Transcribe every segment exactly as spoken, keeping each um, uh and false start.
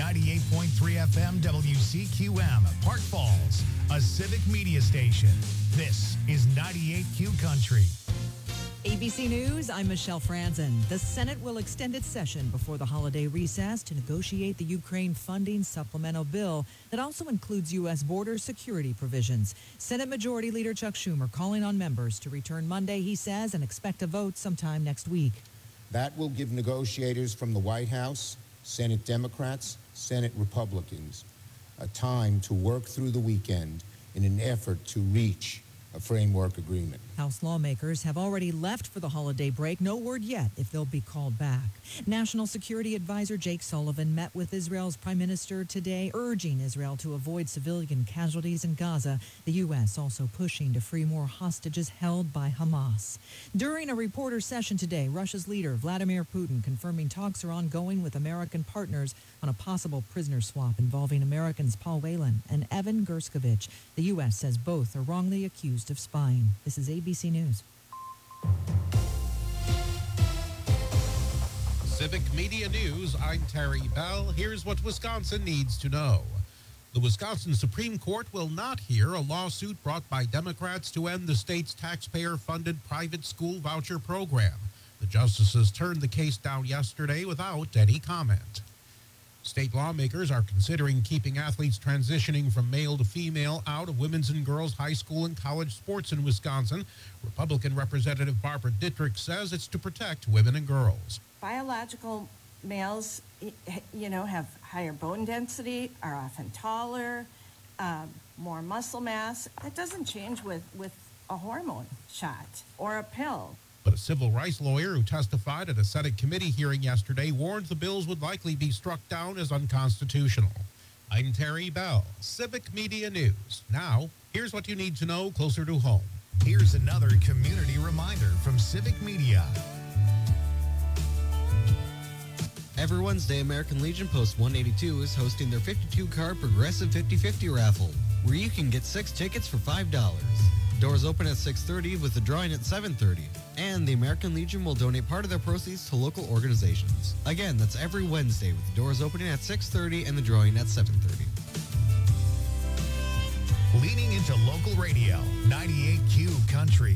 ninety-eight point three F M W C Q M, Park Falls, a civic media station. This is ninety-eight Q Country. A B C News, I'm Michelle Franzen. The Senate will extend its session before the holiday recess to negotiate the Ukraine funding supplemental bill that also includes U S border security provisions. Senate Majority Leader Chuck Schumer calling on members to return Monday, he says, and expect a vote sometime next week. That will give negotiators from the White House, Senate Democrats, Senate Republicans, a time to work through the weekend in an effort to reach a framework agreement. House lawmakers have already left for the holiday break. No word yet if they'll be called back. National Security Advisor Jake Sullivan met with Israel's prime minister today, urging Israel to avoid civilian casualties in Gaza. The U S also pushing to free more hostages held by Hamas. During a reporter session today, Russia's leader Vladimir Putin confirming talks are ongoing with American partners on a possible prisoner swap involving Americans Paul Whelan and Evan Gerskovich. The U S says both are wrongly accused of spying. This is A B C News. Civic Media News, I'm Terry Bell. Here's what Wisconsin needs to know. The Wisconsin Supreme Court will not hear a lawsuit brought by Democrats to end the state's taxpayer-funded private school voucher program. The justices turned the case down yesterday without any comment. State lawmakers are considering keeping athletes transitioning from male to female out of women's and girls' high school and college sports in Wisconsin. Republican Representative Barbara Dittrich says it's to protect women and girls. Biological males, you know, have higher bone density, are often taller, um, more muscle mass. That doesn't change with, with a hormone shot or a pill. But a civil rights lawyer who testified at a Senate committee hearing yesterday warned the bills would likely be struck down as unconstitutional. I'm Terry Bell, Civic Media News. Now, here's what you need to know closer to home. Here's another community reminder from Civic Media. Every Wednesday, American Legion Post one eighty-two is hosting their fifty-two card Progressive fifty fifty raffle, where you can get six tickets for five dollars. Doors open at six thirty with the drawing at seven thirty. And the American Legion will donate part of their proceeds to local organizations. Again, that's every Wednesday with the doors opening at six thirty and the drawing at seven thirty. Leaning into local radio, ninety-eight Q Country.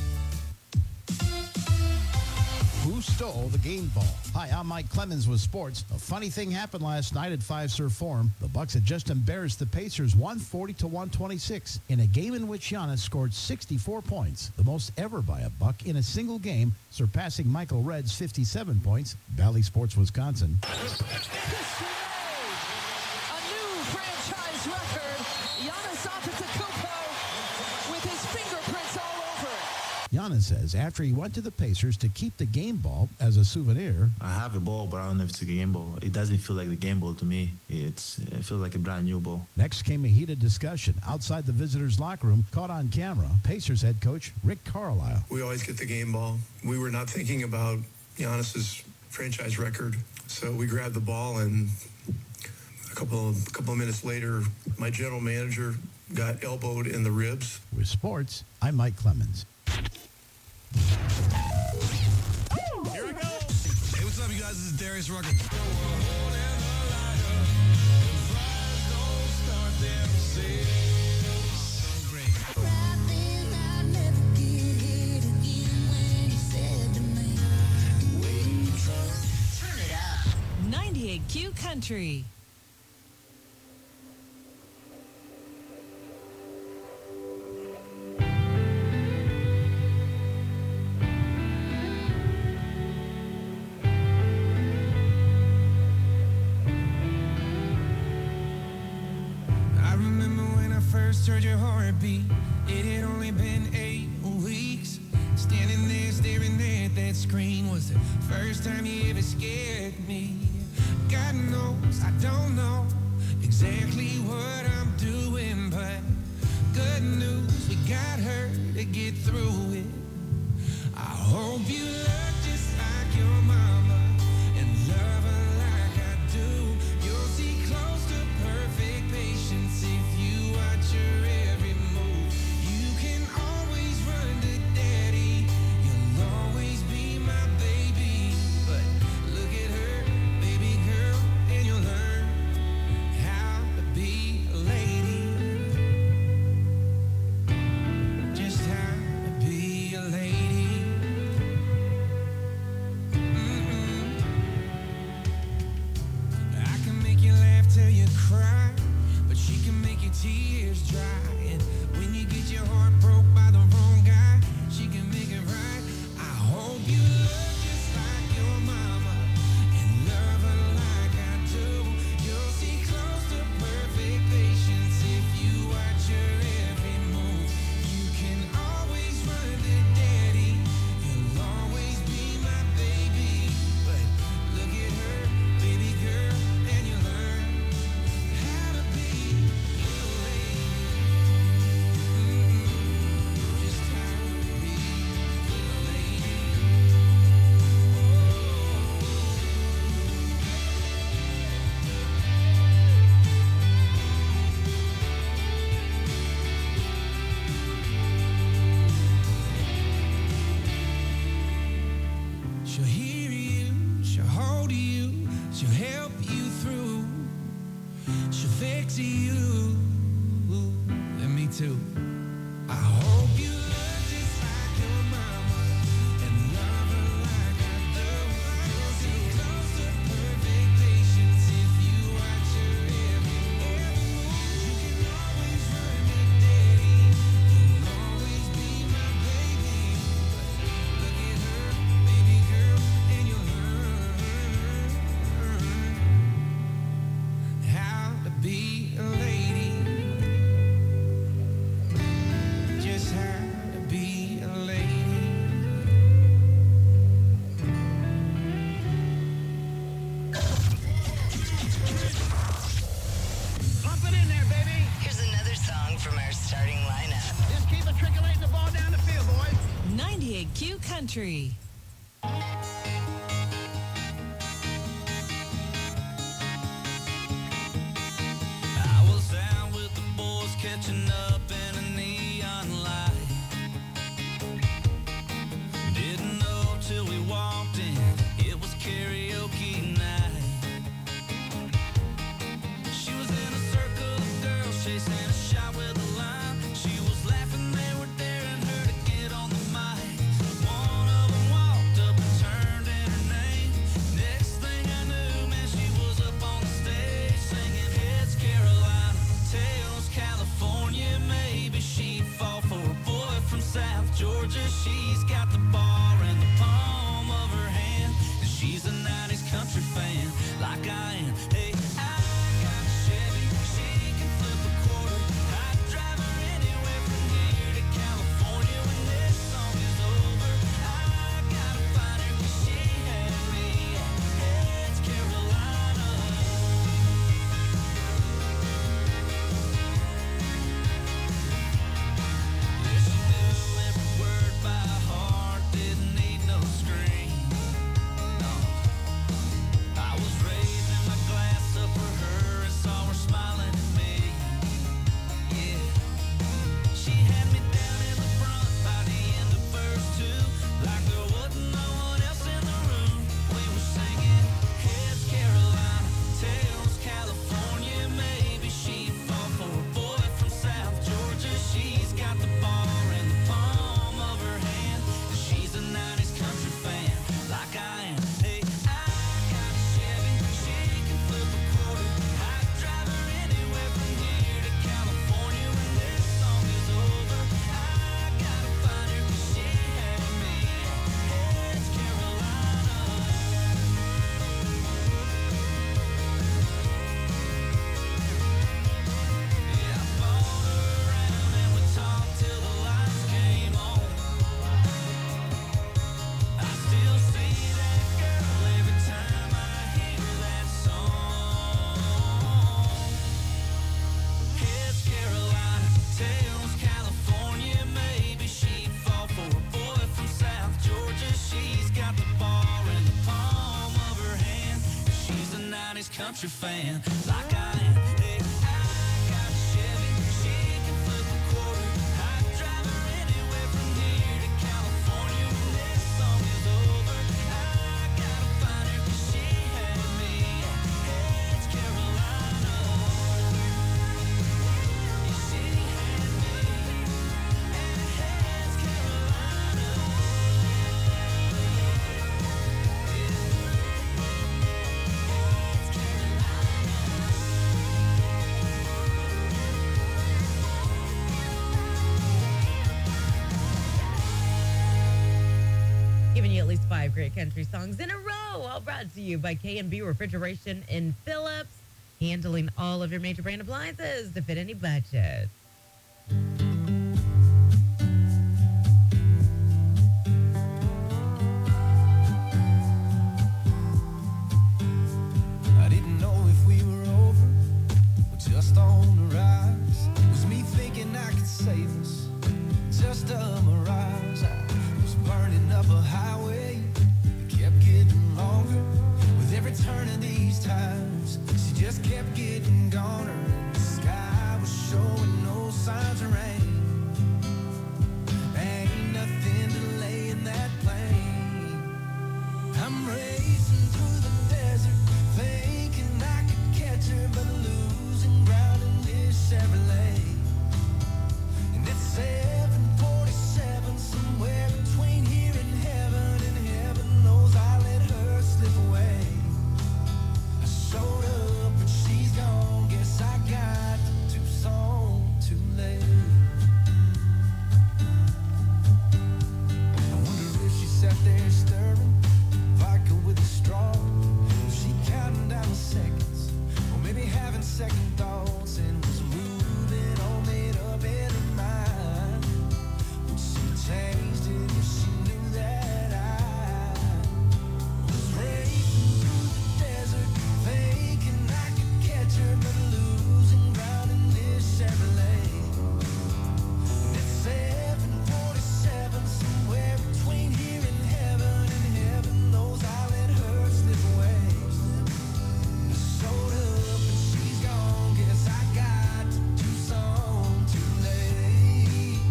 Who stole the game ball? Hi, I'm Mike Clemens with sports. A funny thing happened last night at Fiserv Forum. The Bucks had just embarrassed the Pacers one forty to one twenty-six in a game in which Giannis scored sixty-four points, the most ever by a Buck in a single game, surpassing Michael Redd's fifty-seven points. Valley Sports, Wisconsin. A new franchise record. Giannis Antetokounmpo with his fingerprints all over it. Giannis says after he went to the Pacers to keep the game ball as a souvenir. I have a ball, but I don't know if it's a game ball. It doesn't feel like the game ball to me. It's It feels like a brand new ball. Next came a heated discussion outside the visitors' locker room, caught on camera. Pacers head coach Rick Carlisle. We always get the game ball. We were not thinking about Giannis's franchise record, so we grabbed the ball, and a couple of, a couple of minutes later, my general manager got elbowed in the ribs. With sports, I'm Mike Clemens. Here we go. Hey, what's up, you guys? This is Darius Rucker. Turn it up. ninety-eight Q Country. Heard your heartbeat. It had only been eight weeks. Standing there staring at that screen was the first time you ever scared me. God knows I don't know exactly what I'm doing, but good news, we got her to get through it. I hope you look just like your mama and love her like I do. You'll see close to perfect patience if you watch your every move. You can always run to daddy. You'll always be my baby. But look at her, baby girl, and you'll learn tears dry. And when you get your heart broke by the wrong guy, she can make it right. I hope you love just like your mama and love her like I do. You'll see close to perfect patience if you watch her every move. You can always run to daddy, you'll always be my baby. But look at her, baby girl, and you learn how to be a lady. Mm-hmm. Just how to be a lady. She'll hear you, she'll hold you, she'll help you through, she'll fix you, and me too. I hope you love just like your mama and love her like I do. You'll see close to perfect patience if you watch her every move. You can always run to daddy, you'll always be my baby. Look at her, baby girl, and you'll learn how to be a lady. Just how to be a lady. Pump it in there, baby. Here's another song from our starting lineup. Just keep matriculating the ball down the field, boys. ninety-eight Q Country. I was out with the boys catching up in a neon light. Didn't know till we walked in, it was karaoke night. She was in a circle of girls chasing a shot with a line. She was laughing, they were daring her to get on the mic. One of them walked up and turned in her name. Next thing I knew, man, she was up on the stage singing Heads Carolina, Tails California. Maybe she'd fall for a boy from South Georgia. She's got the bar in the palm of her hand, and she's a nineties country fan like I am. Hey, I got a Chevy, she can flip a quarter. I'd drive her anywhere from here to California when this song is over. I gotta find her 'cause she had me at Heads Carolina. Yeah, she knew every word by heart, didn't need no screen. No, I was raising my glass up for her and saw her smiling at me. Yeah, she had me down in the front by the end of verse two, like there wasn't no one else in the room. We were singing Heads Carolina, Tails California. Maybe she'd fall for a boy from South Georgia. She's got the bar in the palm of her hand, and she's a nineties country fan like I am. Hey, I got a Chevy, she can flip a quarter. I'd drive her anywhere from here to California when this song is over. I gotta find her 'cause she had me at Heads Carolina. Yeah, I followed her around and we talked till the lights came on. I still see that girl every time I hear that song. Heads Carolina, Tails California. Maybe she'd fall for a boy from South Georgia. She's got the bar in the palm of her hand. She's a nineties country fan like I am. Hey, I got a Chevy, she can flip a quarter. I'd drive her anywhere from here to California when this song is over. I gotta find her 'cause she had me at Heads Carolina. Yeah, she had me at Heads Carolina. Heads Carolina. least five great country songs in a row, all brought to you by K and B Refrigeration in Phillips, handling all of your major brand appliances to fit any budget. I didn't know if we were over or just on the rise. Was me thinking I could save us? Just a mirage. I was burning up a highway that kept getting longer. With every turn of these times, she just kept getting goner. And the sky was showing no signs of rain. Ain't nothing delaying that plane. I'm racing through the desert, thinking I could catch her, but losing ground in this Chevrolet. And it's seven forty-seven, somewhere between here and heaven, and heaven knows I let her slip away. I showed up and she's gone, guess I got to Tucson too late. I wonder if she sat there stirring vodka with a straw, if she counting down the seconds, or maybe having second thoughts, and was moving all made up in her mind. Would she changed it if she knew that I was racing through the desert, thinking I could catch her, but losing ground in this Chevrolet. And it's seven forty-seven, somewhere between here and heaven, and heaven knows I let her slip away. I showed up and she's gone, guess I got to Tucson too late.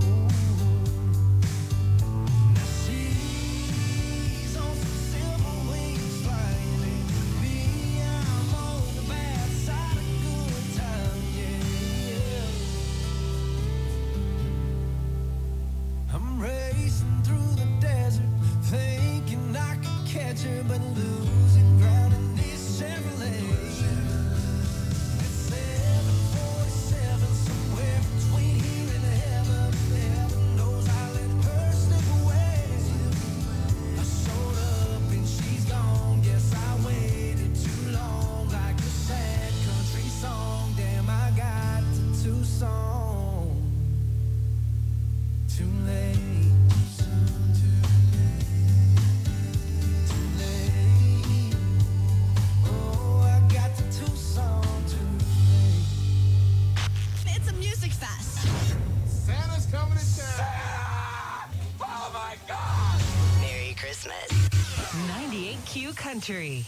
Now she's on some silver wings flying, and me, I'm on the bad side of good time, yeah. I'm racing through the desert, thinking I could catch her, but losing ground in this Chevrolet. It's seven forty-seven, somewhere between here and heaven. Heaven knows I let her slip away. I showed up and she's gone. Guess I waited too long, like a sad country song. Damn, I got to Tucson too late. Too late. Oh, I got to Tucson too late. It's a music fest. Santa's coming to town. Oh my God! Merry Christmas. ninety-eight Q Country.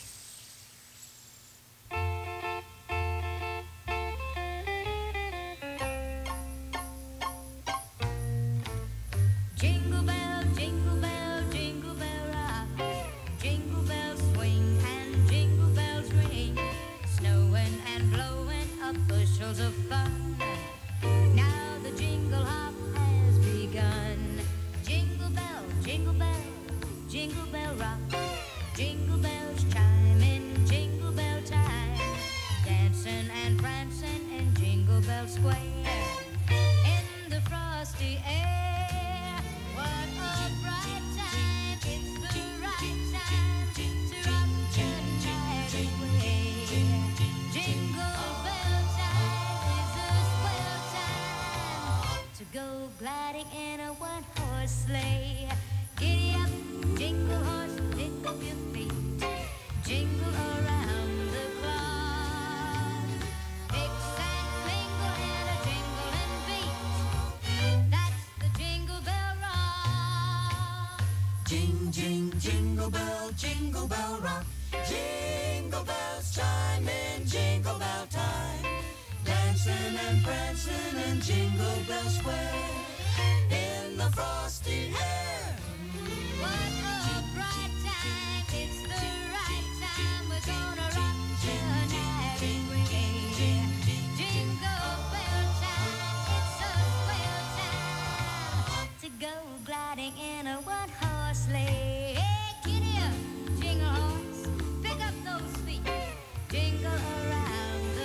Jingle bell, jingle bell, jingle bell rock. Jingle bells swing and jingle bells ring. Snowing and blowing up bushels of fun. Now the jingle hop has begun. Jingle bell, jingle bell, jingle bell rock. Jingle bells chime in jingle bell time. Dancing and prancing in Jingle Bell Square. In the frosty air. What a bright time, it's the right time to rock the night away. Jingle bell time is a swell time to go gliding in a one-horse sleigh. Giddy up, jingle horse, pick up your feet. Jingle around the clock. Mix and mingle in a jingling beat. That's the Jingle Bell Rock. Jing, jing, jingle bell, jingle bell rock. Jingle bells chime in jingle bell time. Dancing and prancing in Jingle Bell Square. In the frosty air. What a bright time, it's the right time. We're gonna rock the night away. Jingle bell time, it's a swell time to go gliding in a one-horse sleigh. Hey, giddy up, jingle horse, pick up those feet. Jingle around the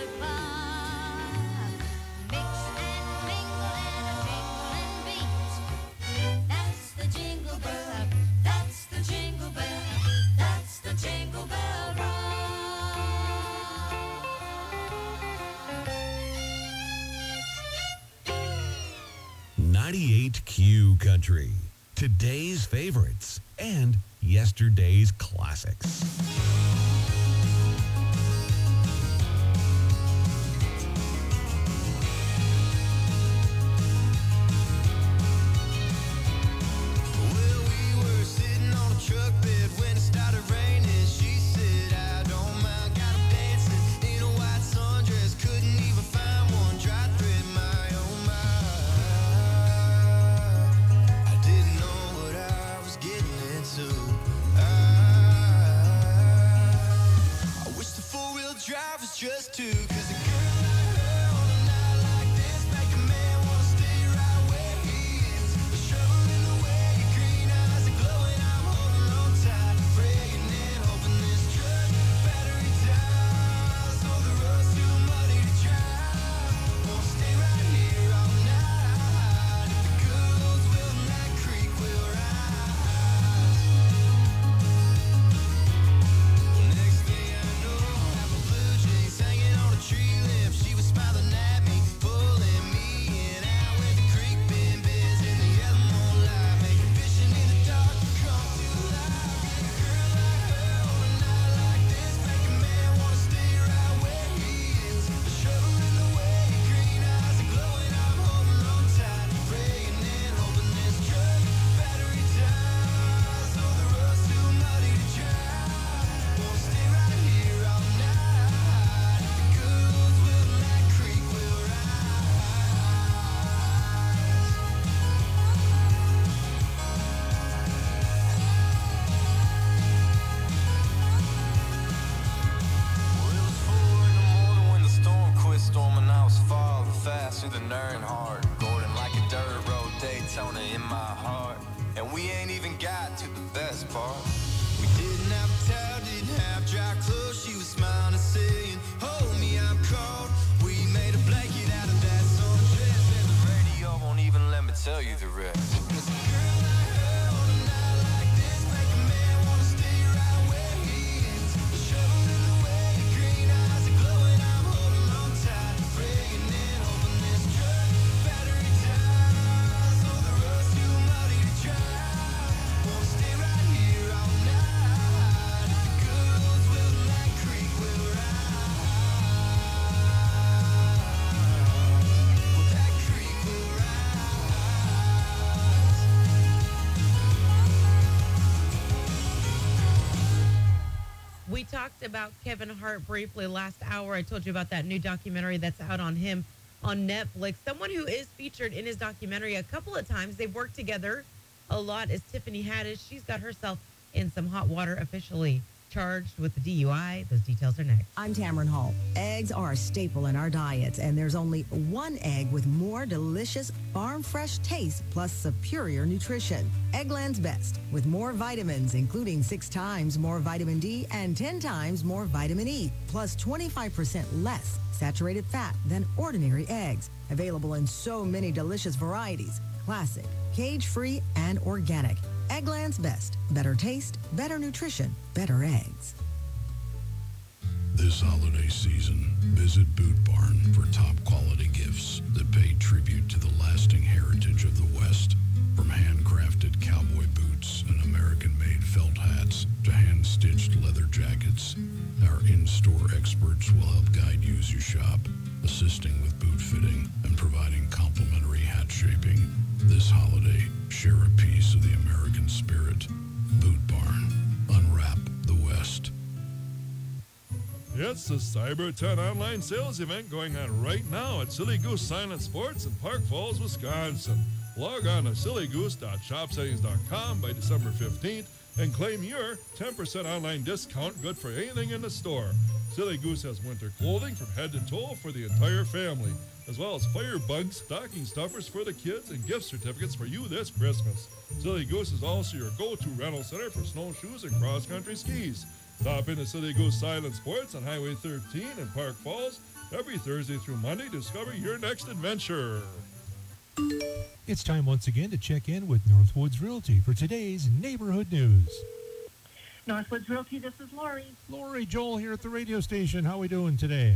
clock. Mix and mingle in a jingling beat. That's ninety-eight Q Country. Today's favorites and yesterday's classics. Just two, cause a girl like her on a night like this make a man wanna stay right where he is. The trouble in the way your green eyes are glowing, I'm holding on tight, praying and hoping this truck battery dies. Oh, the road's too muddy to drive. Wanna stay right here all night. If the good Lord's will, that creek will rise. Well, next thing I know, I'm a blue jeans hanging on a tree limb. She was smiling at me, pulling me in. Out where the creek been biz in the yellow moonlight, making vision in the dark come to life. A girl like her on a night like this make a man wanna stay right where he is. The trouble in the way your green eyes are glowing, I'm holding on tight, praying and hoping this truck battery dies. Oh, the road's too muddy to drive. Wanna stay right here all night. If the good Lord's will, that creek will rise. Well, it was four in the morning when the storm quit storming. I was falling faster than Earnhardt, Gordon like a dirt road Daytona in my heart. And we ain't even got to the best part. We didn't have a towel, didn't have dry clothes. She was smiling and saying, hold me, I'm cold. We made a blanket out of that sundress, and the radio won't even let me tell you the rest. 'Cause a girl like her on a night like this make a man wanna stay right where he is. The trouble in the way your green eyes are glowing, I'm holding on tight, praying and hoping this truck battery dies. Oh, the road's too muddy to drive. Wanna stay right here all night. If the good Lord's will, that creek will rise. Well, that creek will rise. We talked about Kevin Hart briefly last hour. I told you about that new documentary that's out on him on Netflix. Someone who is featured in his documentary a couple of times. They've worked together a lot is Tiffany Haddish. She's got herself in some hot water, officially charged with the D U I. Those details are next. I'm Tamron Hall. Eggs are a staple in our diets, and there's only one egg with more delicious farm-fresh taste plus superior nutrition. Eggland's Best, with more vitamins, including six times more vitamin D and ten times more vitamin E, plus twenty-five percent less saturated fat than ordinary eggs. Available in so many delicious varieties: classic, cage-free, and organic. Eggland's Best. Better taste, better nutrition, better eggs. This holiday season, visit Boot Barn for top quality gifts that pay tribute to the lasting heritage of the West. From handcrafted cowboy boots and American-made felt hats to hand-stitched leather jackets, our in-store experts will help guide you as you shop, assisting with boot fitting and providing complimentary hat shaping. This holiday, share a piece of the American spirit. Boot Barn. Unwrap the West. It's the Cyber ten online sales event going on right now at Silly Goose Silent Sports in Park Falls, Wisconsin. Log on to silly goose dot shop settings dot com by December fifteenth and claim your ten percent online discount good for anything in the store. Silly Goose has winter clothing from head to toe for the entire family, as well as firebugs, stocking stuffers for the kids, and gift certificates for you this Christmas. Silly Goose is also your go-to rental center for snowshoes and cross-country skis. Stop into Silly Goose Silent Sports on Highway thirteen in Park Falls every Thursday through Monday to discover your next adventure. It's time once again to check in with Northwoods Realty for today's neighborhood news. Northwoods Realty, this is Lori. Lori, Joel here at the radio station. How are we doing today?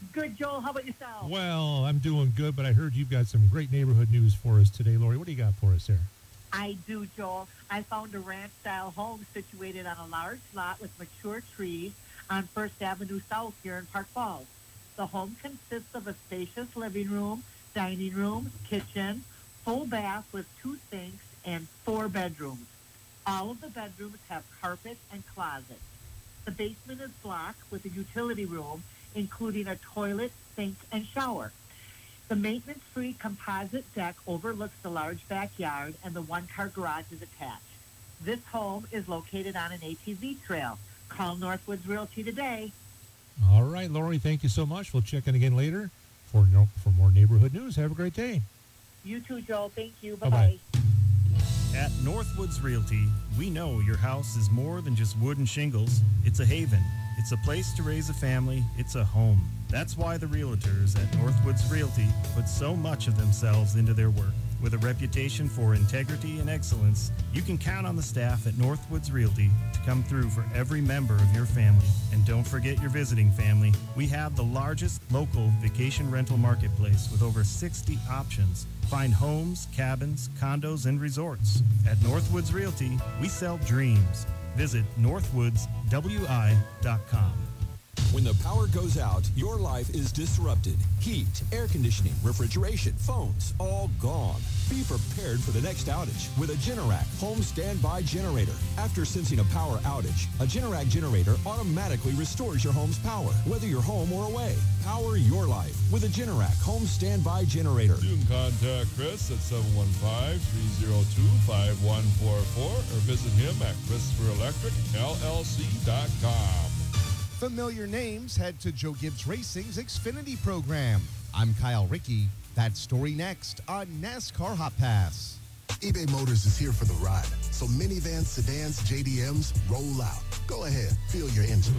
Good, Joel. How about yourself? Well, I'm doing good, but I heard you've got some great neighborhood news for us today. Lori, what do you got for us there? I do, Joel. I found a ranch-style home situated on a large lot with mature trees on First Avenue South here in Park Falls. The home consists of a spacious living room, dining room, kitchen, full bath with two sinks, and four bedrooms. All of the bedrooms have carpet and closets. The basement is block with a utility room, including a toilet, sink, and shower. The maintenance-free composite deck overlooks the large backyard, and the one-car garage is attached. This home is located on an A T V trail. Call Northwoods Realty today. All right, Lori, thank you so much. We'll check in again later for, no, for more neighborhood news. Have a great day. You too, Joel. Thank you. Bye-bye. Bye-bye. At Northwoods Realty, we know your house is more than just wood and shingles. It's a haven. It's a place to raise a family. It's a home. That's why the realtors at Northwoods Realty put so much of themselves into their work. With a reputation for integrity and excellence, you can count on the staff at Northwoods Realty to come through for every member of your family. And don't forget your visiting family. We have the largest local vacation rental marketplace with over sixty options. Find homes, cabins, condos, and resorts. At Northwoods Realty, we sell dreams. Visit northwoods w i dot com. When the power goes out, your life is disrupted. Heat, air conditioning, refrigeration, phones, all gone. Be prepared for the next outage with a Generac home standby generator. After sensing a power outage, a Generac generator automatically restores your home's power, whether you're home or away. Power your life with a Generac home standby generator. You can contact Chris at seven one five, three zero two, five one four four or visit him at Christopher Electric L L C dot com. Familiar names, head to Joe Gibbs Racing's Xfinity program. I'm Kyle Rickey. That story next on NASCAR Hot Pass. eBay Motors is here for the ride. So minivans, sedans, J D Ms, roll out. Go ahead, feel your engine.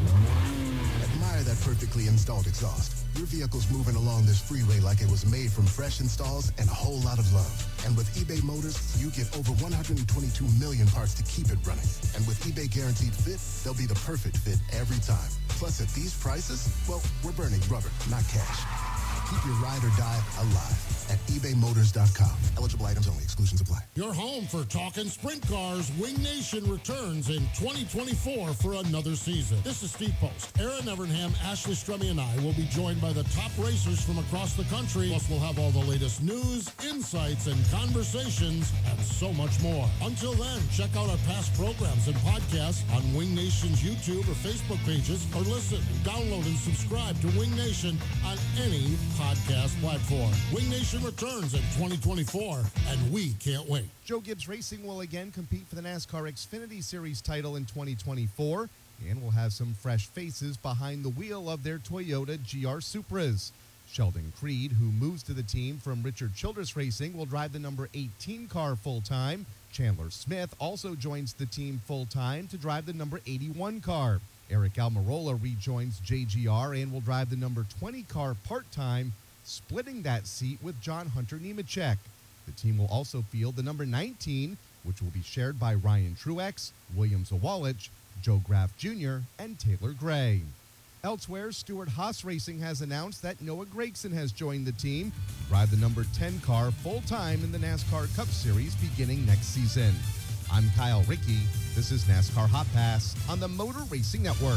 Admire that perfectly installed exhaust. Your vehicle's moving along this freeway like it was made from fresh installs and a whole lot of love. And with eBay Motors, you get over one hundred twenty-two million parts to keep it running. And with eBay Guaranteed Fit, they'll be the perfect fit every time. Plus, at these prices, well, we're burning rubber, not cash. Keep your ride or die alive at ebay motors dot com. Eligible items only. Exclusions apply. Your home for talking sprint cars. Wing Nation returns in twenty twenty-four for another season. This is Steve Post. Aaron Evernham, Ashley Strummy, and I will be joined by the top racers from across the country. Plus, we'll have all the latest news, insights, and conversations, and so much more. Until then, check out our past programs and podcasts on Wing Nation's YouTube or Facebook pages, or listen, download, and subscribe to Wing Nation on any podcast platform. Wing Nation returns in twenty twenty-four, and we can't wait. Joe Gibbs Racing will again compete for the NASCAR Xfinity Series title in twenty twenty-four, and will have some fresh faces behind the wheel of their Toyota G R Supras. Sheldon Creed, who moves to the team from Richard Childress Racing, will drive the number eighteen car full-time. Chandler Smith also joins the team full-time to drive the number eighty-one car. Eric Almirola rejoins J G R and will drive the number twenty car part-time, splitting that seat with John Hunter Nemechek. The team will also field the number nineteen, which will be shared by Ryan Truex, William Zawalich, Joe Graf Junior, and Taylor Gray. Elsewhere, Stewart Haas Racing has announced that Noah Gragson has joined the team to drive the number ten car full-time in the NASCAR Cup Series beginning next season. I'm Kyle Rickey. This is NASCAR Hot Pass on the Motor Racing Network.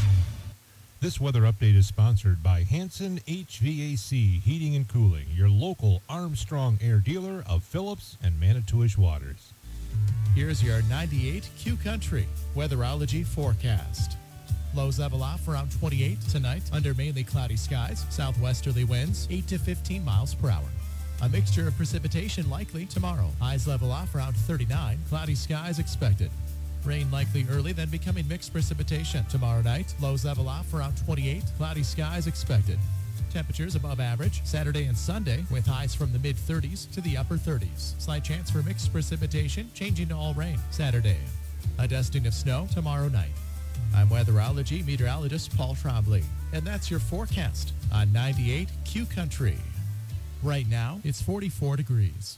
This weather update is sponsored by Hanson H V A C Heating and Cooling, your local Armstrong Air dealer of Phillips and Manitowish Waters. Here's your ninety-eight Q Country weatherology forecast. Lows level off around twenty-eight tonight under mainly cloudy skies. Southwesterly winds eight to fifteen miles per hour. A mixture of precipitation likely tomorrow. Highs level off around thirty-nine. Cloudy skies expected. Rain likely early, then becoming mixed precipitation. Tomorrow night, lows level off around twenty-eight. Cloudy skies expected. Temperatures above average Saturday and Sunday with highs from the mid thirties to the upper thirties. Slight chance for mixed precipitation, changing to all rain Saturday. A dusting of snow tomorrow night. I'm weatherology meteorologist Paul Trombley, and that's your forecast on ninety-eight Q Country. Right now, it's forty-four degrees.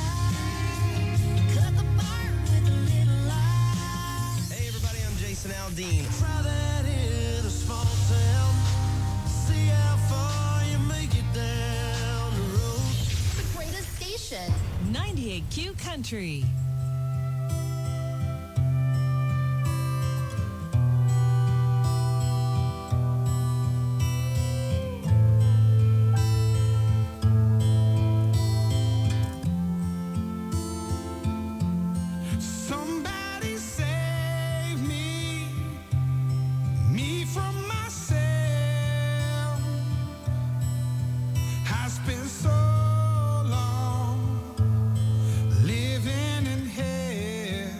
Hey everybody, I'm Jason Allen. Dean. Try that in a small town. See how far you make it down the road. The greatest station. ninety-eight Q Country. Somebody save me, me from myself. I spent so long living in hell.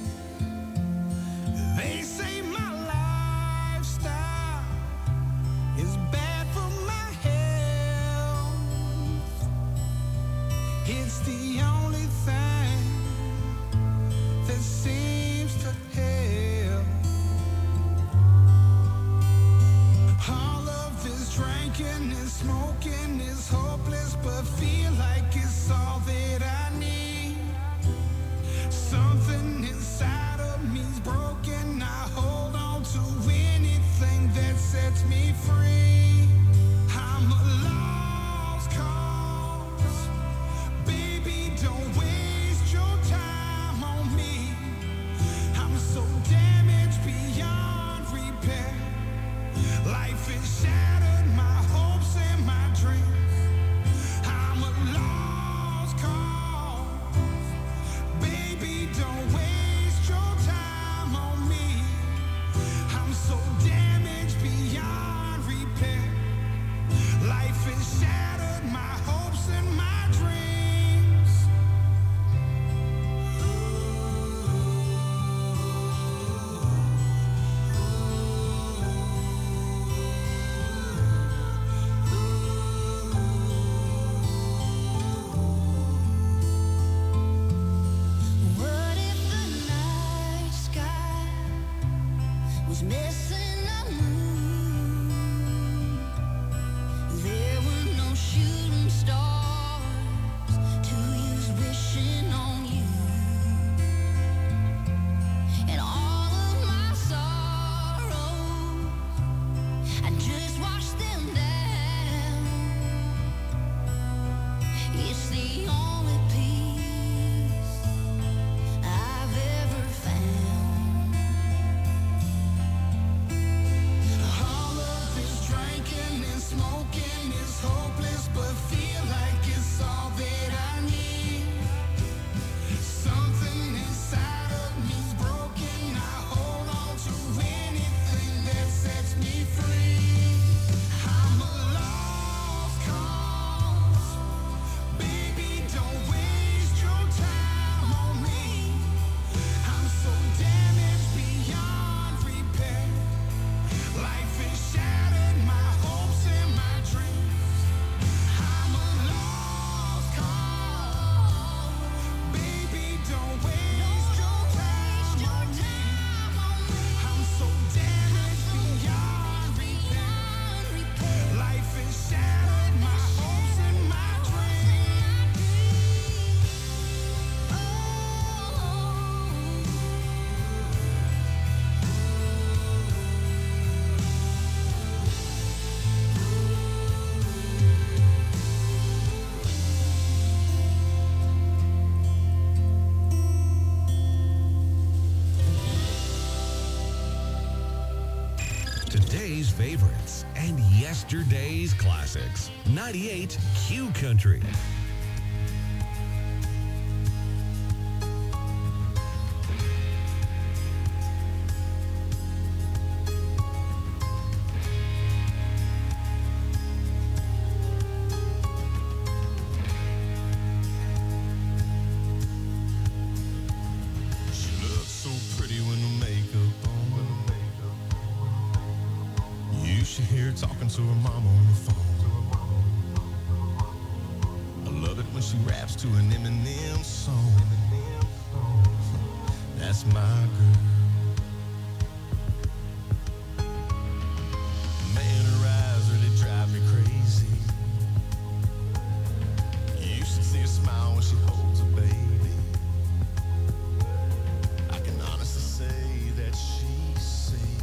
They say my lifestyle is bad for my health. It's the only thing that seems to help. All of this drinking and smoking is hopeless, but feel like it's all that I need. Something inside of me's broken. I hold on to anything that sets me free. I'm a lost cause. Baby, don't waste your time on me. I'm so damaged beyond repair. Life has shattered my hopes and my dreams. I'm a lost cause. Baby, don't waste your time on me. I'm so damaged beyond repair. Life has shattered my hopes and my dreams. What if the night sky was missing a moon? There were no shooting stars to use wishing on you. And all of my sorrows, I just watched them down. It's the only peace I've ever found. All of this drinking and smoking is hopeless, but feel like it's all that I need. Something inside of me's broken. I hold on to anything that sets me free. I'm a lost cause. Baby, don't waste your time on me. I'm so damaged beyond repair. Life has shattered my hopes and my dreams. I'm a lost cause. Baby, don't waste your time on me. I'm so damaged beyond repair. Life has shattered my hopes and my dreams. Today's favorites and yesterday's classics. ninety-eight Q Country. She looks so pretty when the makeup on. You should hear her talking to her mama on the phone. I love it when she raps to an Eminem song. That's my girl. Man, her eyes really drive me crazy. You should see her smile when she holds a baby. I can honestly say that she saved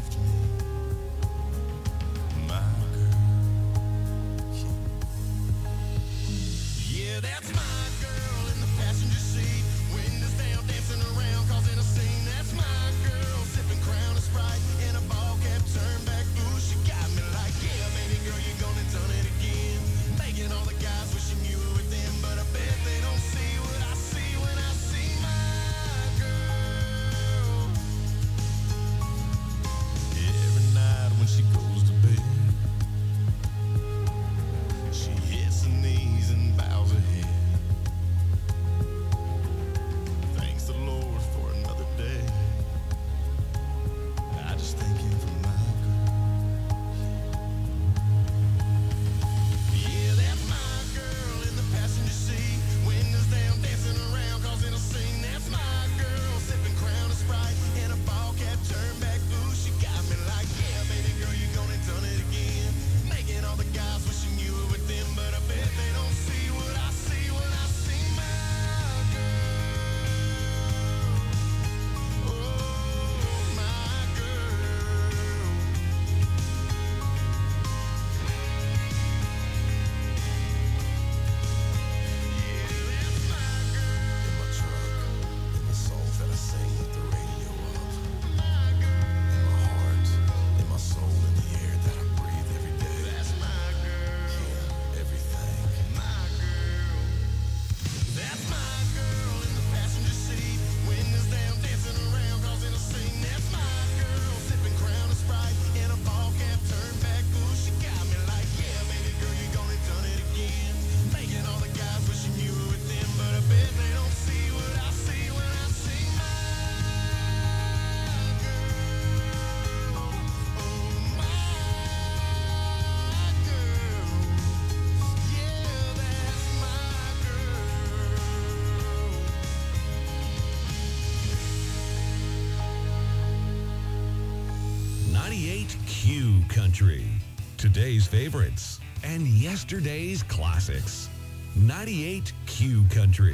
Q Country. Today's favorites and yesterday's classics. ninety-eight Q Country.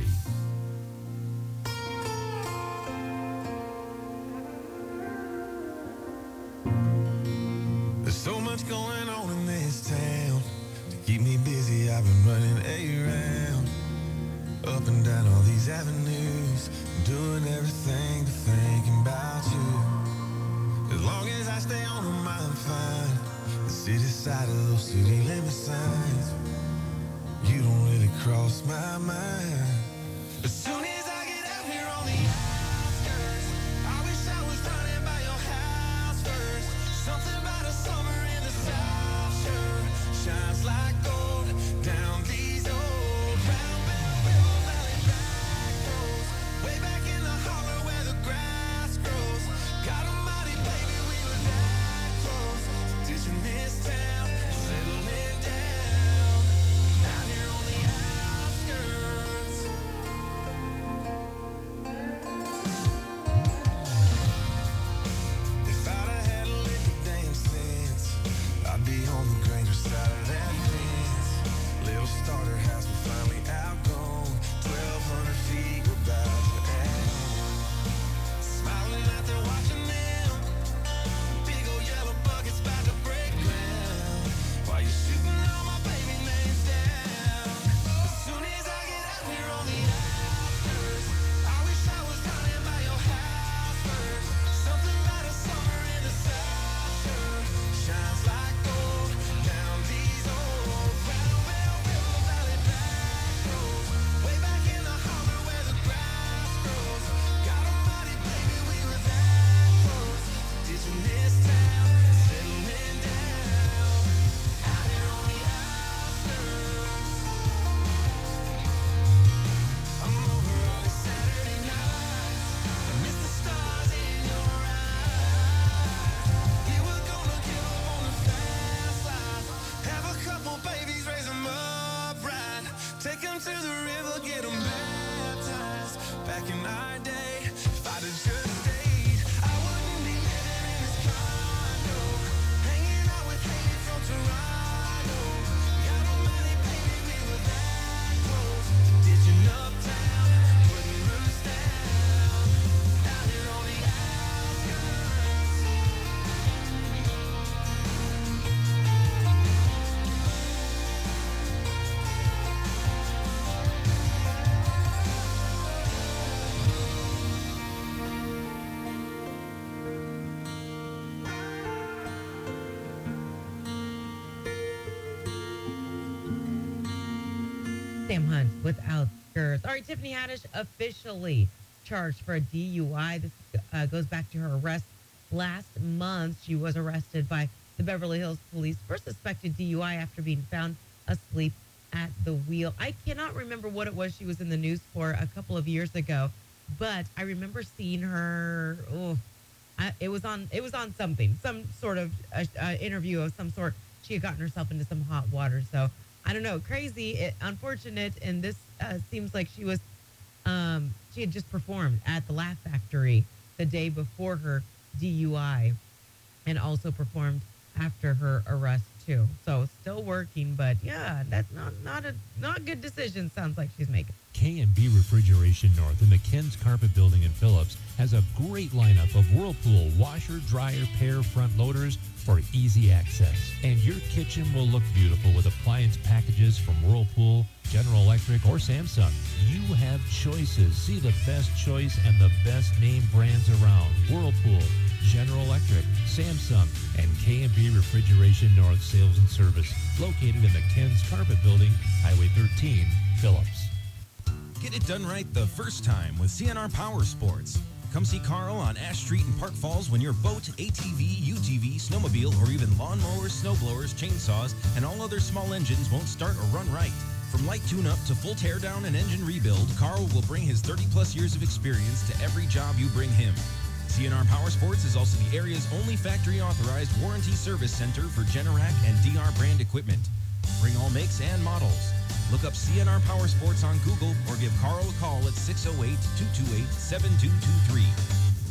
There's so much going on in this town. To keep me busy, I've been running around. Up and down all these avenues. Doing everything but thinking about you. As long as I stay on them, I'm fine. The city side of those city limit signs. You don't really cross my mind. As soon as I get out here on the outskirts, I wish I was running by your house first. Something about a summer in the South Shore shines like gold down these old Round Bell River Valley back roads. Way back in the holler where the grass grows. God almighty, baby, we were that close. Ditching this town, settling down. Out here on the outskirts. If I'd have had a little damn sense, I'd be on the greater side of that fence. Little starter house, we finally outgrown. Twelve hundred feet, we're about to end. Smiling out there watching them. Big old yellow buckets about to break ground. While you're shooting all my baby names down. As soon as I get out here on the outskirts, I wish I was running by your house first. Something about a summer in the South Shore shines like gold down these old Round Bell River Valley back roads. Way back in the holler where the grass grows. God almighty, baby, we were that close. Ditching this town, settling down. Out here on the outskirts. I'm over all these Saturday nights. I miss the stars in your eyes. We were gonna give up on the fast life. Have a couple babies, raise them up right. Take them to the river, get them baptized. Back in our day, if I'd have just stayed, I wouldn't be living in this condo. Hanging out with Haiti from Toronto. God almighty, baby, we were that close. Ditching uptown, putting roots down. Out here on the outskirts. Sam Hunt with Outskirts. All right, Tiffany Haddish officially charged for a D U I. This uh, goes back to her arrest last month. She was arrested by the Beverly Hills Police for suspected D U I after being found asleep at the wheel. I cannot remember what it was she was in the news for a couple of years ago, but I remember seeing her. Oh, I, it was on. It was on something, some sort of uh, uh, interview of some sort. She had gotten herself into some hot water. So I don't know, crazy, it, unfortunate, and this uh, seems like she was. Um, she had just performed at the Laugh Factory the day before her D U I, and also performed after her arrest too. So still working, but yeah, that's not not a not a good decision. Sounds like she's making. K and B Refrigeration North in the Ken's Carpet Building in Phillips has a great lineup of Whirlpool washer, dryer, pair front loaders for easy access. And your kitchen will look beautiful with appliance packages from Whirlpool, General Electric, or Samsung. You have choices. See the best choice and the best name brands around. Whirlpool, General Electric, Samsung, and K and B Refrigeration North Sales and Service, located in the Ken's Carpet Building, Highway thirteen, Phillips. Get it done right the first time with C N R Power Sports. Come see Carl on Ash Street in Park Falls when your boat, A T V, U T V, snowmobile, or even lawnmowers, snowblowers, chainsaws, and all other small engines won't start or run right. From light tune-up to full teardown and engine rebuild, Carl will bring his thirty-plus years of experience to every job you bring him. C N R Power Sports is also the area's only factory-authorized warranty service center for Generac and D R brand equipment. Bring all makes and models. Look up C N R Power Sports on Google or give Carl a call at six oh eight, two two eight, seven two two three.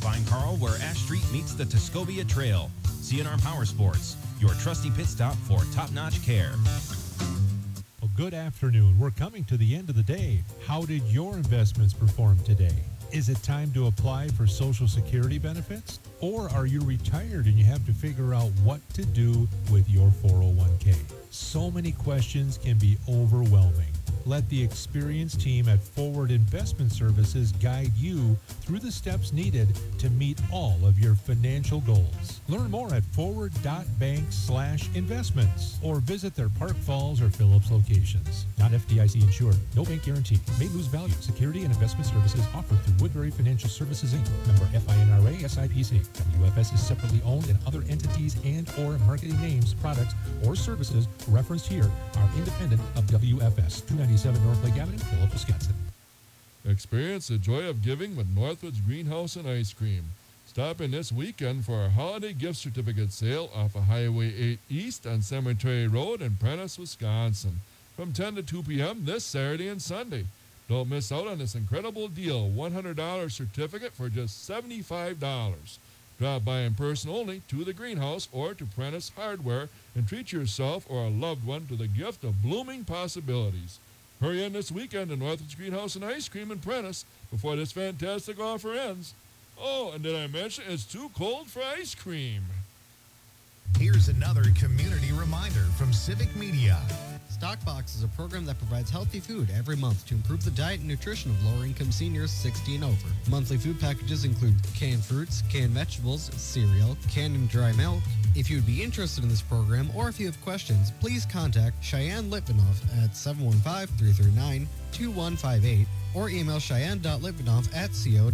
Find Carl where Ash Street meets the Tuscobia Trail. C N R Power Sports, your trusty pit stop for top-notch care. Well, good afternoon. We're coming to the end of the day. How did your investments perform today? Is it time to apply for Social Security benefits? Or are you retired and you have to figure out what to do with your four oh one k? So many questions can be overwhelming. Let the experienced team at Forward Investment Services guide you through the steps needed to meet all of your financial goals. Learn more at forward.bank slash investments or visit their Park Falls or Phillips locations. Not F D I C insured. No bank guarantee. May lose value. Security and investment services offered through Woodbury Financial Services, Incorporated. Member F I N R A, S I P C. W F S is separately owned, and other entities and or marketing names, products, or services referenced here are independent of W F S. two ninety-seven North Lake Avenue, Phillips, Wisconsin. Experience the joy of giving with Northwoods Greenhouse and Ice Cream. Stop in this weekend for our holiday gift certificate sale off of Highway eight East on Cemetery Road in Prentice, Wisconsin, from ten to two p.m. this Saturday and Sunday. Don't miss out on this incredible deal, one hundred dollars certificate for just seventy-five dollars. Drop by in person only to the greenhouse or to Prentice Hardware and treat yourself or a loved one to the gift of blooming possibilities. Hurry in this weekend to Northwoods Greenhouse and Ice Cream in Prentice before this fantastic offer ends. Oh, and did I mention it's too cold for ice cream? Here's another community reminder from Civic Media. Stockbox is a program that provides healthy food every month to improve the diet and nutrition of lower-income seniors sixty and over. Monthly food packages include canned fruits, canned vegetables, cereal, canned and dry milk. If you would be interested in this program or if you have questions, please contact Cheyenne Litvinoff at seven one five, three three nine, two one five eight or email cheyenne.litvinoff at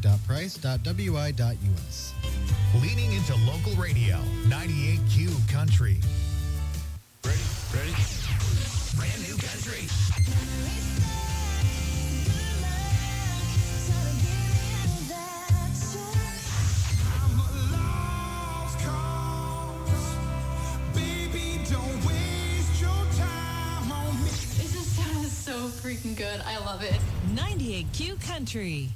co.price.wi.us. Leading into local radio, ninety-eight Q Country. Ready? Ready? Brand new country. This is so freaking good. I love it. ninety-eight Q Country.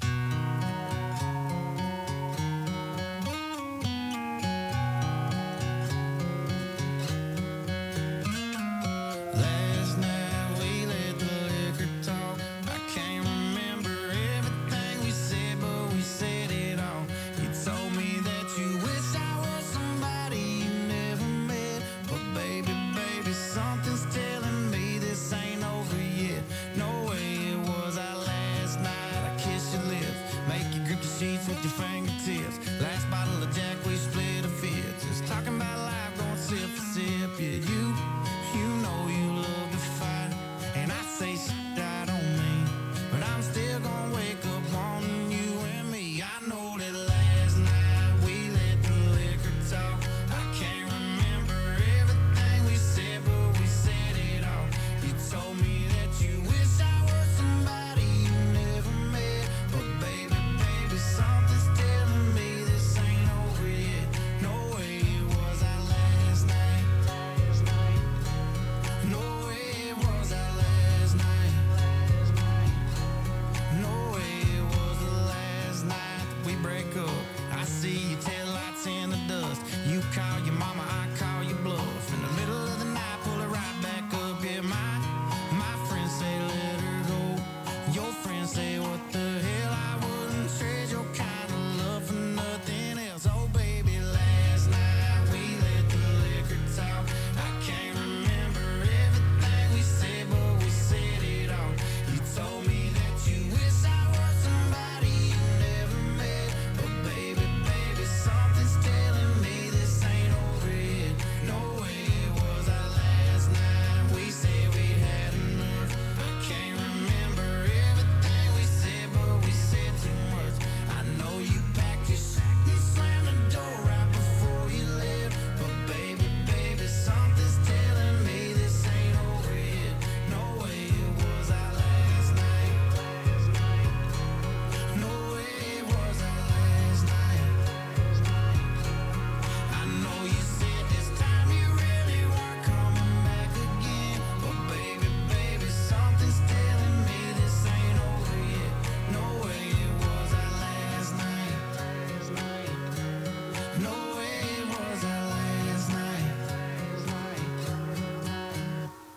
Last night we let the liquor talk. I can't remember everything we said, but we said it all. You told me that you wish I was somebody you never met. But baby, baby, something's telling me this ain't over yet. No way it was our last night. I kissed your lips, make you grip the sheets with your fingertips. Last bottle of Jack, we split a fifth. Just talking about life, going sip for sip. Yeah, you, you know you love to fight, and I say shit I don't mean, but I'm still gonna wake up wanting you and me. I know that last night we let the liquor talk. I can't remember everything we said, but we said it all. You told me that you wish I was somebody you never met, but baby, baby, something's telling me this ain't over yet. No way it was our last night. Last night.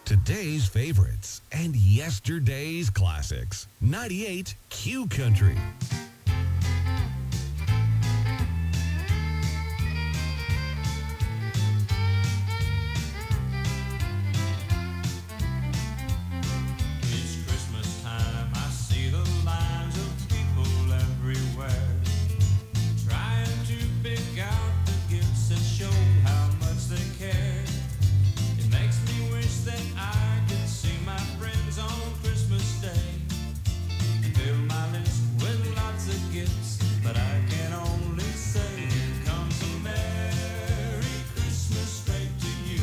Today's favorites and yesterday's classics. ninety-eight Q Country. It's Christmas time, I see the lines of people everywhere, trying to pick out the gifts that show how much they care. It makes me wish that I could see my friends on Christmas Day and fill my list with lots of gifts, but I can only say here comes a Merry Christmas straight to you.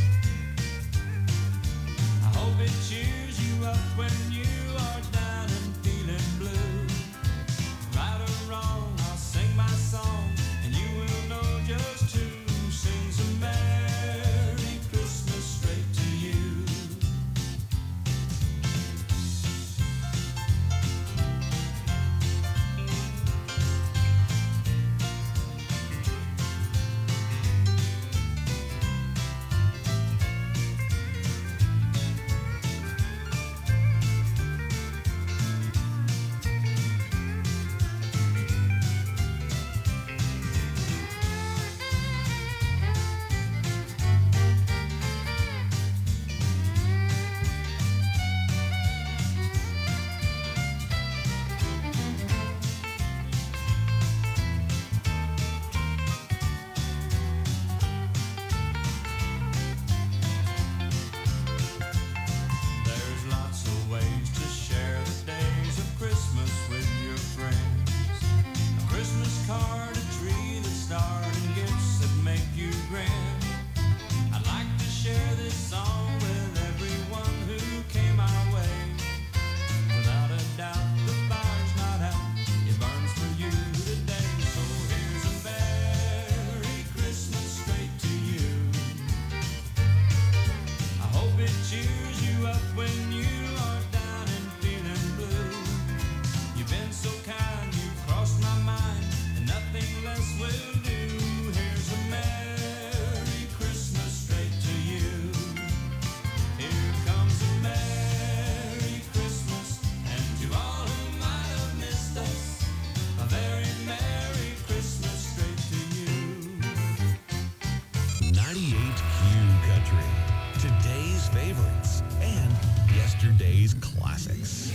I hope it cheers you up when you are down and feeling blue. Right or wrong, I'll sing my song, and you will know just who sings a Merry Christmas straight to you. There's lots of ways to share the days of Christmas with your friends. A Christmas card, a tree that starred, and gifts that make you grin. I'd like to share this song with everyone who came our way. Without a doubt, the fire's not out, it burns for you today. So here's a Merry Christmas straight to you. I hope it cheers you up when you are down and feeling blue. You've been so kind, you've crossed my mind, and nothing less will do. Here's a Merry Christmas straight to you. Here comes a Merry Christmas, and to all who might have missed us, a very Merry Christmas straight to you. ninety-eight Q Country. Today's favorites and yesterday's classics.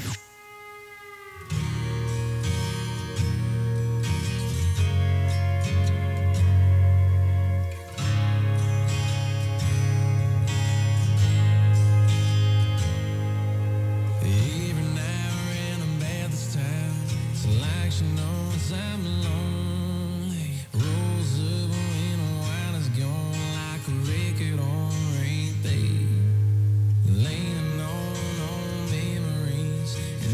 Every now and then about this time, it's like she knows I'm lonely. Rolls up when a wine is gone like a record on repeat. Leaning on old memories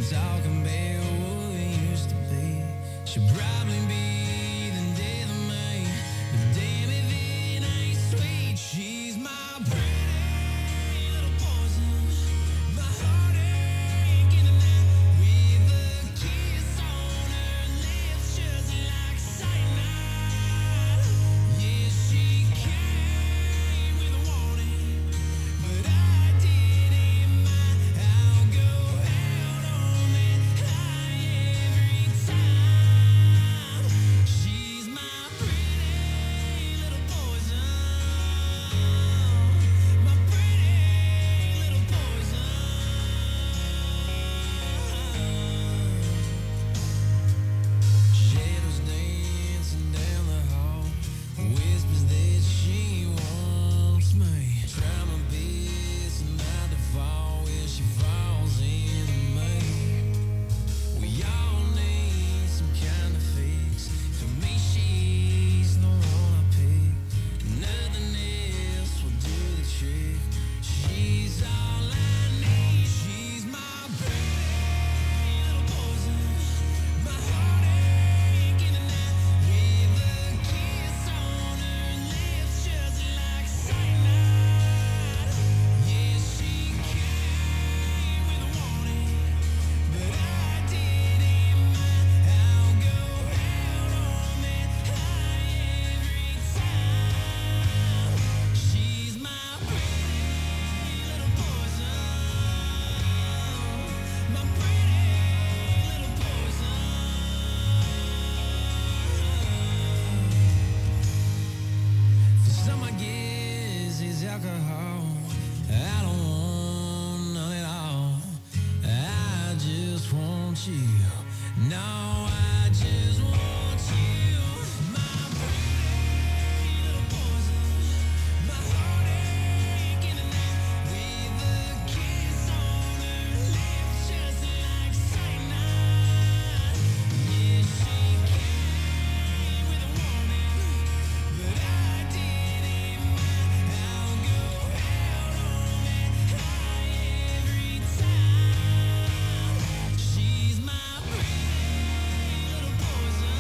alcohol. I don't want none at all. I just want you. No, I just want you. My pretty little poison. My heartache in the night. With a kiss on her lips, just like cyanide. Yeah, she came with a warning, but I didn't mind. I'll go out on that high every time. She's my pretty little poison.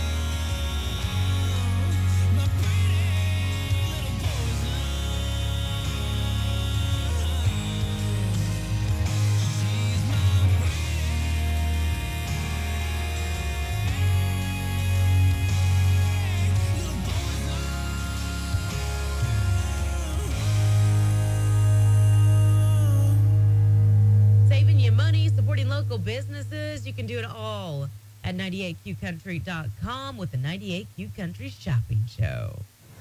My pretty little poison. She's my little Saving you money, supporting local businesses. You can do it all at ninety-eight Q country dot com with the ninety-eight Q Country Shopping Show.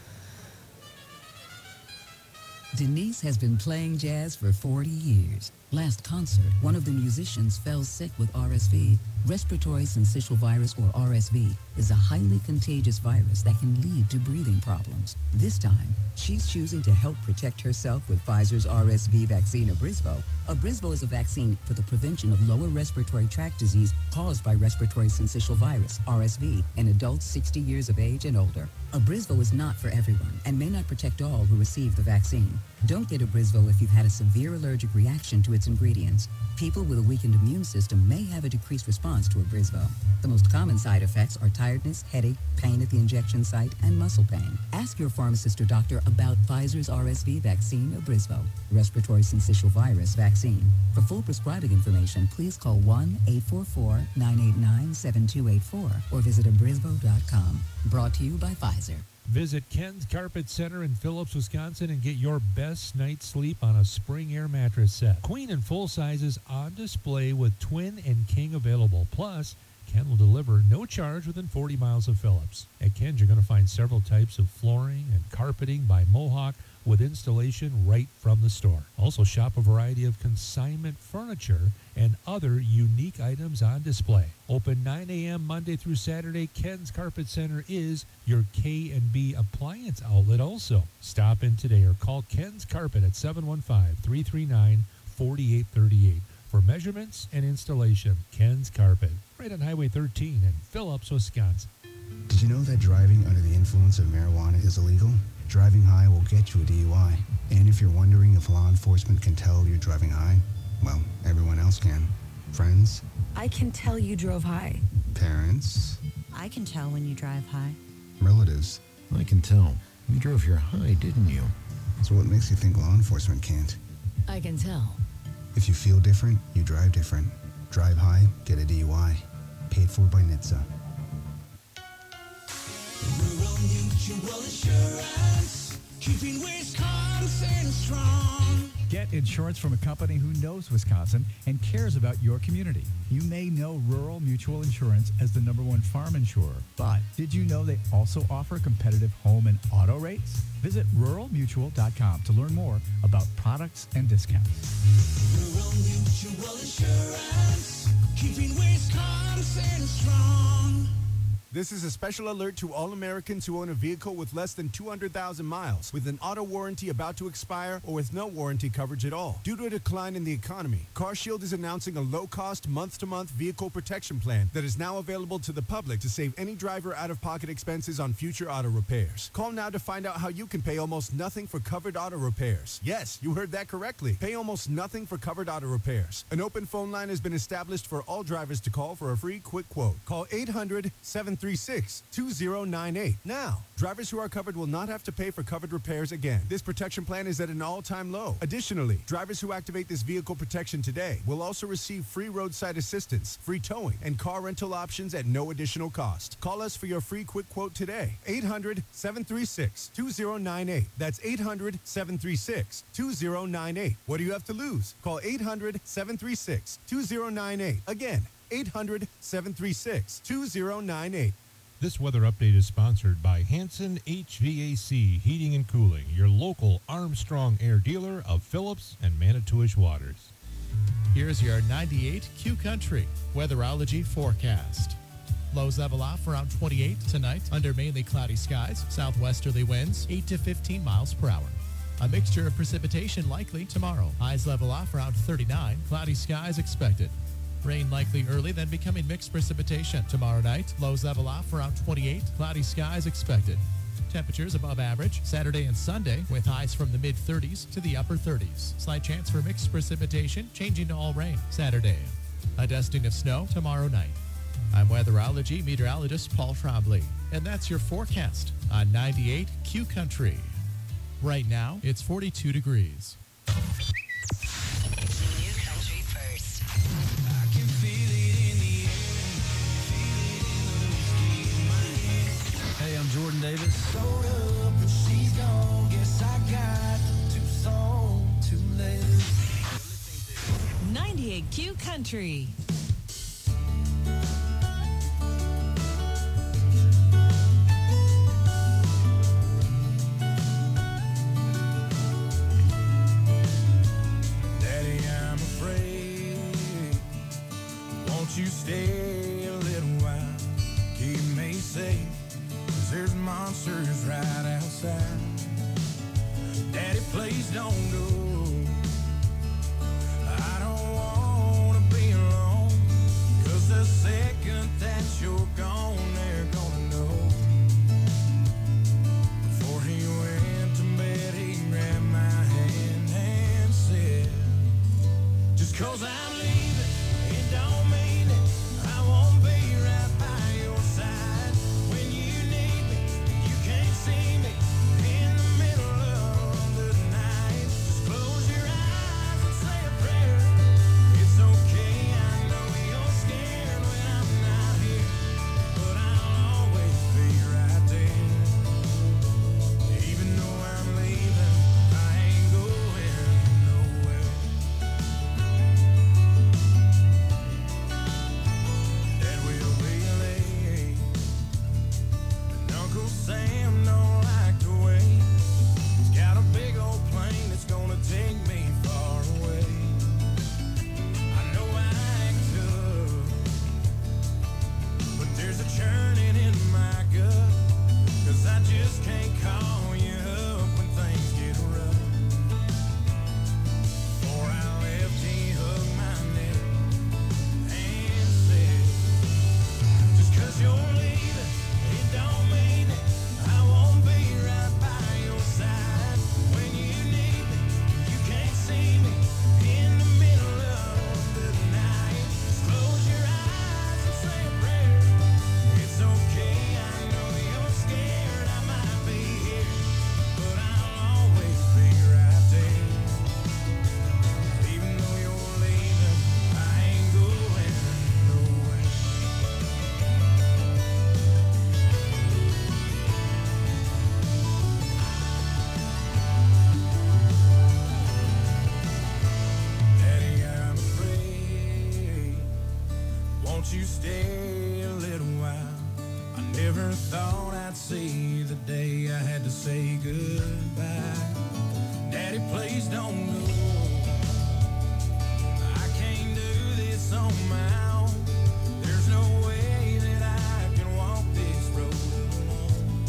Denise has been playing jazz for forty years. Last concert, one of the musicians fell sick with R S V. Respiratory syncytial virus, or R S V, is a highly contagious virus that can lead to breathing problems. This time, she's choosing to help protect herself with Pfizer's R S V vaccine, Abrysvo. Abrysvo is a vaccine for the prevention of lower respiratory tract disease caused by respiratory syncytial virus, R S V, in adults sixty years of age and older. Abrysvo is not for everyone and may not protect all who receive the vaccine. Don't get Abrysvo if you've had a severe allergic reaction to its ingredients. People with a weakened immune system may have a decreased response to Abrysvo. The most common side effects are tiredness, headache, pain at the injection site, and muscle pain. Ask your pharmacist or doctor about Pfizer's R S V vaccine, Abrysvo, respiratory syncytial virus vaccine. For full prescribing information, please call one eight four four, nine eight nine, seven two eight four or visit abrysvo dot com. Brought to you by Pfizer. Visit Ken's Carpet Center in Phillips, Wisconsin and get your best night's sleep on a spring air mattress set. Queen and full sizes on display with twin and king available. Plus, Ken will deliver no charge within forty miles of Phillips. At Ken's, you're going to find several types of flooring and carpeting by Mohawk with installation right from the store. Also shop a variety of consignment furniture and other unique items on display. Open nine a.m. Monday through Saturday, Ken's Carpet Center is your K and B appliance outlet also. Stop in today or call Ken's Carpet at seven one five, three three nine, four eight three eight for measurements and installation. Ken's Carpet, right on Highway thirteen in Phillips, Wisconsin. Did you know that driving under the influence of marijuana is illegal? Driving high will get you a D U I. And if you're wondering if law enforcement can tell you're driving high, well, everyone else can. Friends, I can tell you drove high. parents, I can tell when you drive high. relatives. I can tell. You drove here high, didn't you? So what makes you think law enforcement can't? I can tell. If you feel different, you drive different. Drive high, get a D U I. Paid for by N H T S A. Rural Mutual Insurance, keeping Wisconsin strong. Get insurance from a company who knows Wisconsin and cares about your community. You may know Rural Mutual Insurance as the number one farm insurer, but did you know they also offer competitive home and auto rates? Visit rural mutual dot com to learn more about products and discounts. Rural Mutual Insurance, keeping Wisconsin strong. This is a special alert to all Americans who own a vehicle with less than two hundred thousand miles, with an auto warranty about to expire, or with no warranty coverage at all. Due to a decline in the economy, CarShield is announcing a low-cost, month-to-month vehicle protection plan that is now available to the public to save any driver out-of-pocket expenses on future auto repairs. Call now to find out how you can pay almost nothing for covered auto repairs. Yes, you heard that correctly. Pay almost nothing for covered auto repairs. An open phone line has been established for all drivers to call for a free quick quote. Call eight hundred, seven three six, two zero nine eight. Now, drivers who are covered will not have to pay for covered repairs again. This protection plan is at an all-time low. Additionally, drivers who activate this vehicle protection today will also receive free roadside assistance, free towing, and car rental options at no additional cost. Call us for your free quick quote today. eight hundred, seven three six, two zero nine eight. That's eight hundred, seven three six, two zero nine eight. What do you have to lose? Call eight hundred, seven three six, two zero nine eight. Again, eight hundred, seven three six, two zero nine eight. This weather update is sponsored by Hanson H V A C Heating and Cooling, your local Armstrong Air dealer of Phillips and Manitowish Waters. Here's your ninety-eight Q Country weatherology forecast. Lows level off around twenty-eight tonight under mainly cloudy skies, southwesterly winds eight to fifteen miles per hour. A mixture of precipitation likely tomorrow. Highs level off around thirty-nine, cloudy skies expected. Rain likely early, then becoming mixed precipitation. Tomorrow night, lows level off around twenty-eight, cloudy skies expected. Temperatures above average Saturday and Sunday with highs from the mid thirties to the upper thirties. Slight chance for mixed precipitation, changing to all rain Saturday. A dusting of snow tomorrow night. I'm weatherology meteorologist Paul Trombley, and that's your forecast on ninety-eight Q Country. Right now, it's forty-two degrees. Hey, I'm Jordan Davis. Load up and she's gone. Guess I got too soon, too late. ninety-eight Q Country. Daddy, I'm afraid. Won't you stay a little while? Keep me safe. There's monsters right outside. Daddy, please don't go. I don't want to be alone. Cause the second that you're gone, they're gonna know. Before he went to bed, he grabbed my hand and said, just cause I'm leaving, it don't mean it. I won't be right by your side. When you need me, you can't see me in the middle of the night. Just close your eyes and say a prayer. It's okay, I know you're scared when I'm not here, but I'll always be right there. Even though I'm leaving, I ain't going nowhere. Dad will be late, and Uncle Sam don't like to wait. He's got a big old plane that's gonna take me far away. I know I act tough, but there's a churning in my gut. Cause I just can't call you up when things get rough. Before I left, he hugged my neck and said, just cause you're leaving, it don't mean it. I won't be right by your side. When you need me, you can't see me in the middle of the night. Just close your eyes and say a prayer. It's okay, I know you're scared, I might be here, but I'll always be right there. Even though you're leaving, I ain't going nowhere. Daddy, I'm afraid. Won't you stay a little while? I never thought I'd see the day I had to say goodbye. Daddy, please don't go. I can't do this on my own. There's no way that I can walk this road alone.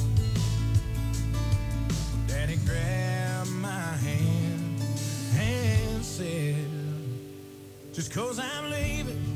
Daddy grabbed my hand and said, just cause I'm leaving,